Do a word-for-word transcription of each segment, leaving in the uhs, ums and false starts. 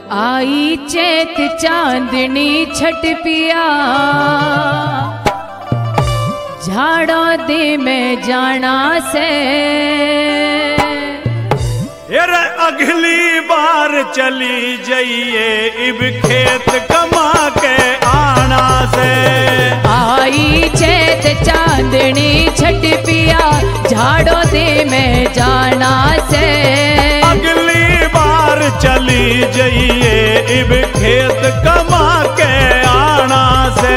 आई चैत चांदनी छठ पिया, झाड़ा दे मैं जाना से। यार अगली बार चली जाइए इब खेत कमा के आना से। आई चैत चांदनी छठ पिया, झाड़ो दे मैं जाना से। अगली बार चली जाइए इब खेत कमा के आना से।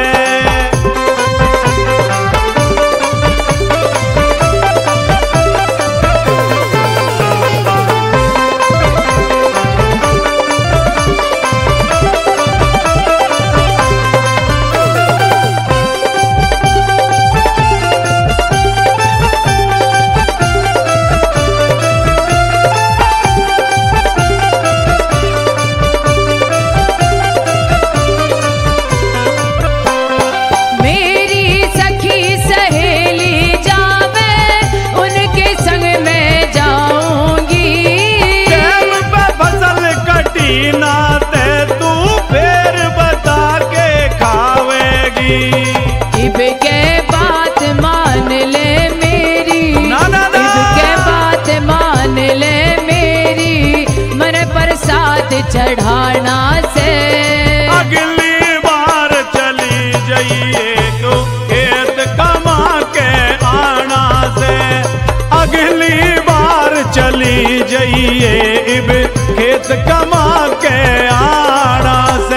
इब के बात मान ले मेरी, ना, ना, ना। इब के बात मान ले मेरी, मन प्रसाद चढ़ाना से। अगली बार चली जाइए तो खेत कमा के आना से। अगली बार चली जाइए इब खेत कमा के आना से।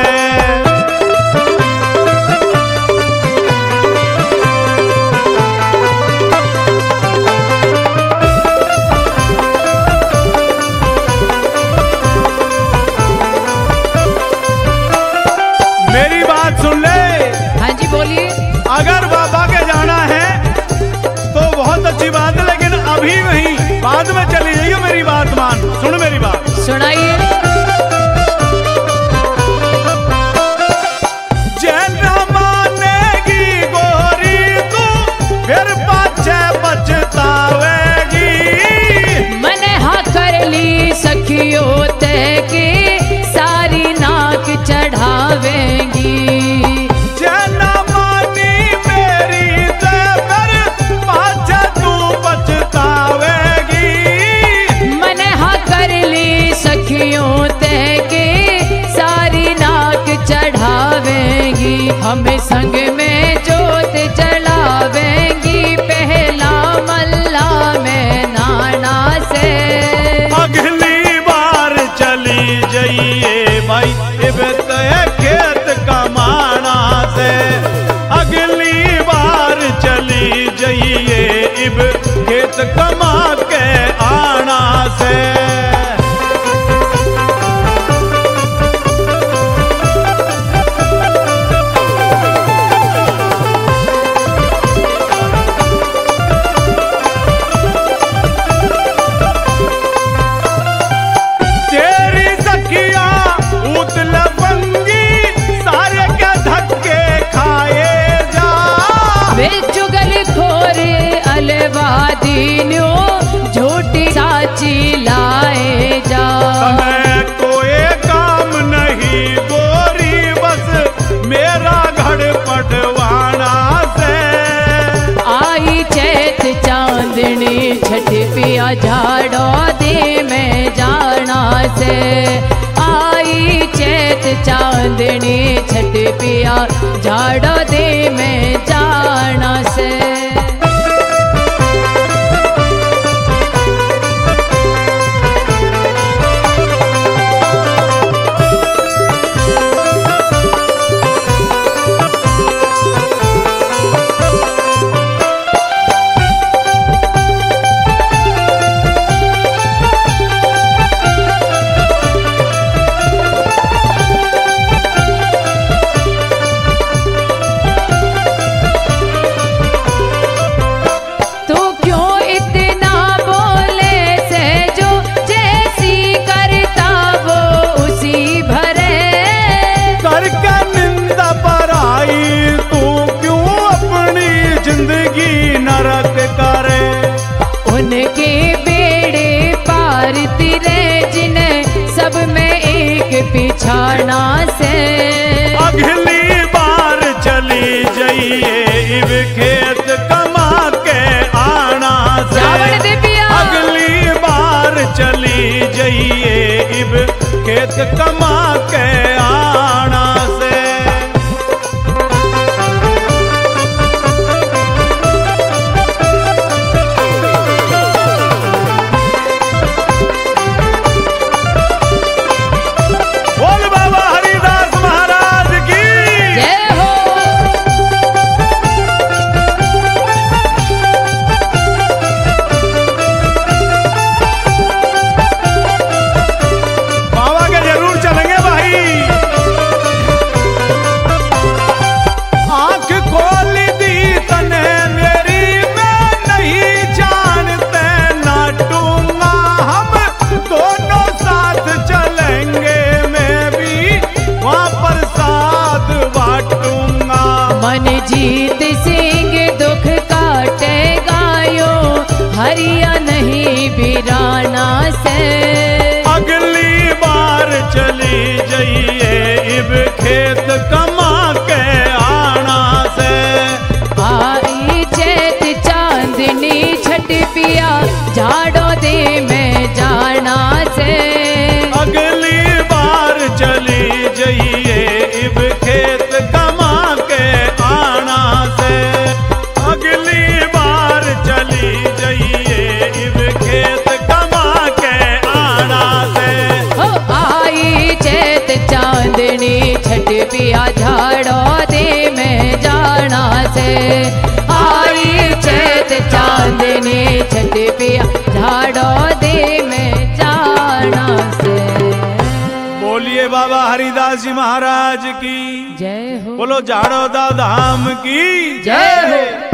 मेरी बात सुन ले। हाँ जी बोलिए। अगर बाबा के जाना है तो बहुत अच्छी बात है, लेकिन अभी नहीं, बाद में चली जाइए। मेरी बात मान, सुन मेरी बात सुनाइए। जैन मानेगी गोरी तू फिर पाछे पछतावेगी। मैंने हाँ कर ली सखियों ते की, सारी नाक चढ़ावेंगी। जना मानी मेरी ते फिर पाछे तू पछतावेगी। मैंने हाँ कर ली सखियों ते की, सारी नाक चढ़ावेंगी। हमें संग में जोत जलावेंगी, पहला मल्ला में नाना से। अगली बार चली जाइए भाई इब तय खेत कमाना से। अगली बार चली जाइए इब खेत कमा के आना से। तेरी सखिया उतल बंगी, सारे के धक्के खाए जा। वे चुगल खोरे अलवादीन्यो, झूठी साची लाए जा। मैं कोई काम नहीं गोरी, बस मेरा घर पटवाना से। आई चैत चांदनी छठ पिया, झाड़ो दे मैं जाना से। आई चैत चांदनी छठ पिया, झाड़ो दे मैं जाना से। पीछे छाना से। अगली बार चली जाइए इब खेत कमा के आना से। जावड़ दे पिया। अगली बार चली जाइए इब खेत कमा के आना से। बोल बाबा हरिदास महाराज की जय हो। बाबा के जरूर चलेंगे भाई। आंख खोल दी तने मेरी, मैं नहीं जानते नाटूंगा, हम दोनों साथ चलेंगे, मैं भी वहाँ प्रसाद बांटूंगा। मन जीत सिंह दुख काटे गायो, हरिया नहीं बिराना से। अगली बार चली जाइए इब खेत कमा के आना से। आई चैत चांदनी छठ पिया, झाड़ो दे में जाना से। अगली बार चली जाइए इब खेत कमा के आना से। अगली बार चली जाइए इब खेत कमा के आना से। हो आई चैत चांदनी छठ पिया, झाड़ो दे में जाना से। आई चैत चांदनी छठ पिया, झाड़ो दे में जाना से। बोलिए बाबा हरिदास जी महाराज की जय हो। बोलो झाड़ो दा धाम की जय हो।